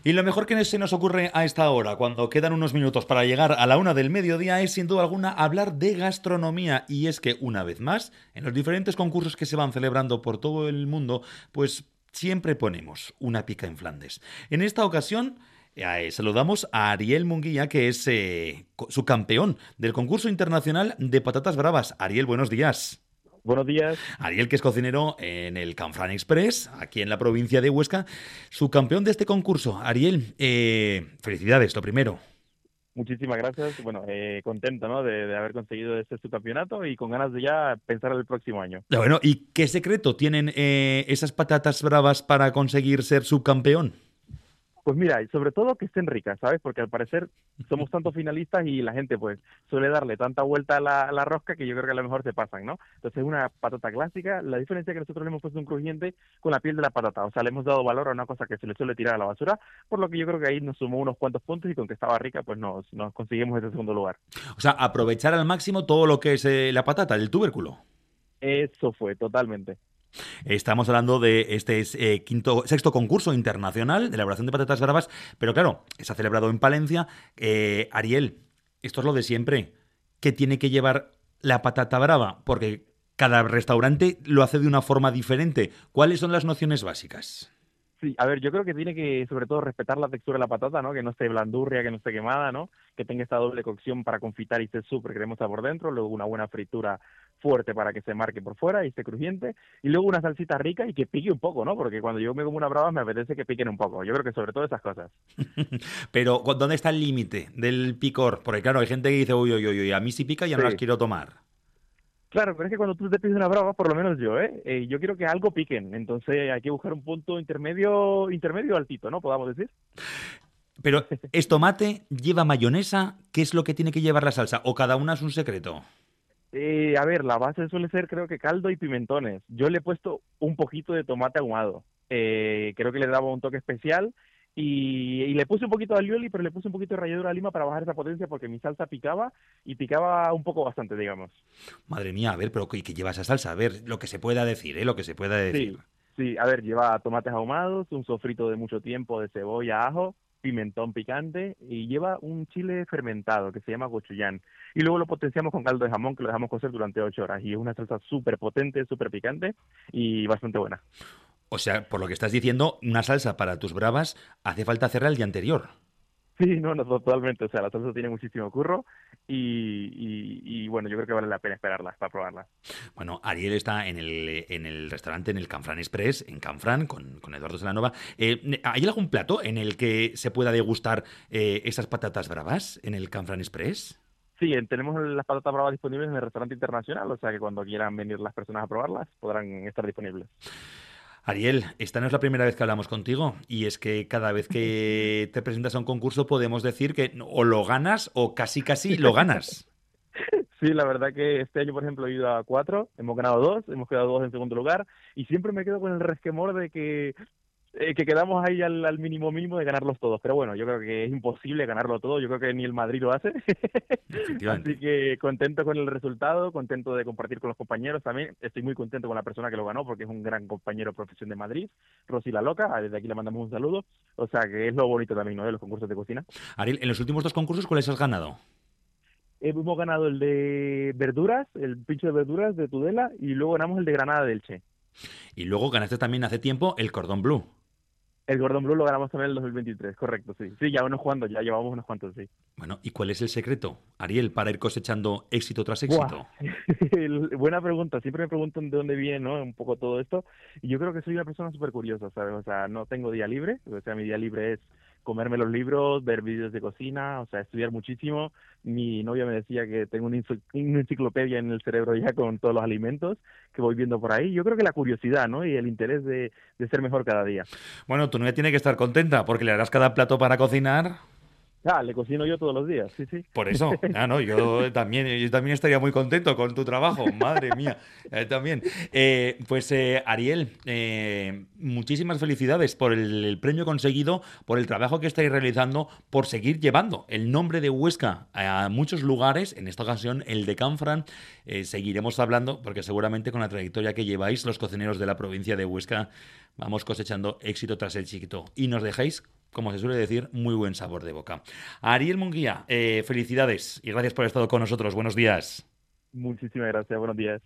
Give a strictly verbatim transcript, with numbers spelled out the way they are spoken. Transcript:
Y lo mejor que se nos ocurre a esta hora, cuando quedan unos minutos para llegar a la una del mediodía, es sin duda alguna hablar de gastronomía. Y es que, una vez más, en los diferentes concursos que se van celebrando por todo el mundo, pues siempre ponemos una pica en Flandes. En esta ocasión eh, saludamos a Ariel Munguía, que es eh, su campeón del concurso internacional de patatas bravas. Ariel, buenos días. Buenos días. Ariel, que es cocinero en el Canfranc Express, aquí en la provincia de Huesca, su campeón de este concurso. Ariel, eh, felicidades, lo primero. Muchísimas gracias. Bueno, eh, contento, ¿no? De, de haber conseguido este subcampeonato y con ganas de ya pensar el próximo año. Bueno, ¿y qué secreto tienen eh, esas patatas bravas para conseguir ser subcampeón? Pues mira, y sobre todo que estén ricas, ¿sabes? Porque al parecer somos tantos finalistas y la gente pues suele darle tanta vuelta a la, a la rosca que yo creo que a lo mejor se pasan, ¿no? Entonces es una patata clásica. La diferencia es que nosotros le hemos puesto un crujiente con la piel de la patata. O sea, le hemos dado valor a una cosa que se le suele tirar a la basura, por lo que yo creo que ahí nos sumó unos cuantos puntos y con que estaba rica pues nos, nos conseguimos ese segundo lugar. O sea, aprovechar al máximo todo lo que es eh, la patata, el tubérculo. Eso fue, totalmente. Estamos hablando de este eh, quinto, sexto concurso internacional de elaboración de patatas bravas, pero claro, se ha celebrado en Palencia. Eh, Ariel, esto es lo de siempre. ¿Qué tiene que llevar la patata brava? Porque cada restaurante lo hace de una forma diferente. ¿Cuáles son las nociones básicas? Sí, a ver, yo creo que tiene que, sobre todo, respetar la textura de la patata, ¿no? Que no esté blandurria, que no esté quemada, ¿no? Que tenga esta doble cocción para confitar y esté súper cremosa por dentro, luego una buena fritura fuerte para que se marque por fuera y esté crujiente, y luego una salsita rica y que pique un poco, ¿no? Porque cuando yo me como una brava me apetece que piquen un poco. Yo creo que sobre todo esas cosas. Pero, ¿dónde está el límite del picor? Porque claro, hay gente que dice, uy, uy, uy, uy, a mí si pica ya no las Sí. quiero tomar. Claro, pero es que cuando tú te pides una brava, por lo menos yo, ¿eh? Eh, yo quiero que algo piquen, entonces hay que buscar un punto intermedio, intermedio altito, ¿no? Podamos decir. Pero, ¿es tomate? ¿Lleva mayonesa? ¿Qué es lo que tiene que llevar la salsa? ¿O cada una es un secreto? Eh, a ver, la base suele ser creo que caldo y pimentones. Yo le he puesto un poquito de tomate ahumado. Eh, creo que le daba un toque especial y, y le puse un poquito de alioli, pero le puse un poquito de ralladura de lima para bajar esa potencia porque mi salsa picaba y picaba un poco bastante, digamos. Madre mía, a ver, pero ¿qué, qué lleva esa salsa? A ver, lo que se pueda decir, ¿eh? Lo que se pueda decir. Sí, sí, a ver, lleva tomates ahumados, un sofrito de mucho tiempo de cebolla, ajo, pimentón picante y lleva un chile fermentado que se llama gochuján. Y luego lo potenciamos con caldo de jamón que lo dejamos cocer durante ocho horas. Y es una salsa súper potente, súper picante y bastante buena. O sea, por lo que estás diciendo, una salsa para tus bravas hace falta hacerla el día anterior. Sí, no, no, totalmente. O sea, la salsa tiene muchísimo curro y, y, y bueno, yo creo que vale la pena esperarla para probarla. Bueno, Ariel está en el, en el restaurante, en el Canfranc Express, en Canfranc, con, con Eduardo Salanova. Eh, ¿hay algún plato en el que se pueda degustar eh, esas patatas bravas en el Canfranc Express? Sí, eh, tenemos las patatas bravas disponibles en el restaurante internacional, o sea que cuando quieran venir las personas a probarlas podrán estar disponibles. Ariel, esta no es la primera vez que hablamos contigo y es que cada vez que te presentas a un concurso podemos decir que o lo ganas o casi casi lo ganas. Sí, la verdad que este año, por ejemplo, he ido a cuatro, hemos ganado dos, hemos quedado dos en segundo lugar y siempre me quedo con el resquemor de que, eh, que quedamos ahí al, al mínimo mínimo de ganarlos todos. Pero bueno, yo creo que es imposible ganarlo todo, yo creo que ni el Madrid lo hace. Así Efectivamente. que contento con el resultado, contento de compartir con los compañeros también. Estoy muy contento con la persona que lo ganó porque es un gran compañero de profesión de Madrid, Rosy La Loca, desde aquí le mandamos un saludo. O sea que es lo bonito también, ¿no? De los concursos de cocina. Ariel, en los últimos dos concursos, ¿cuáles has ganado? Hemos ganado el de verduras, el pincho de verduras de Tudela, y luego ganamos el de Granada del Che. Y luego ganaste también hace tiempo el Cordón Bleu. El Gordon Blue lo ganamos también en el dos mil veintitrés, correcto, sí. Sí, ya unos cuantos, ya llevamos unos cuantos, sí. Bueno, ¿y cuál es el secreto, Ariel, para ir cosechando éxito tras Buah, éxito? el- buena pregunta. Siempre me preguntan de dónde viene, ¿no? Un poco todo esto. Y yo creo que soy una persona súper curiosa, ¿sabes? O sea, no tengo día libre. O sea, mi día libre es comerme los libros, ver vídeos de cocina, o sea, estudiar muchísimo. Mi novia me decía que tengo una, enci- una enciclopedia en el cerebro ya con todos los alimentos que voy viendo por ahí. Yo creo que la curiosidad, ¿no? Y el interés de, de ser mejor cada día. Bueno, tu novia tiene que estar contenta porque le harás cada plato para cocinar. Ah, le cocino yo todos los días, sí, sí. Por eso, ah, no, yo también, yo también estaría muy contento con tu trabajo, madre mía, eh, también. Eh, pues eh, Ariel, eh, muchísimas felicidades por el, el premio conseguido, por el trabajo que estáis realizando, por seguir llevando el nombre de Huesca a muchos lugares, en esta ocasión el de Canfranc. Eh, seguiremos hablando porque seguramente con la trayectoria que lleváis los cocineros de la provincia de Huesca vamos cosechando éxito tras éxito y nos dejáis como se suele decir, muy buen sabor de boca. Ariel Munguía, eh, felicidades y gracias por haber estado con nosotros. Buenos días. Muchísimas gracias, buenos días.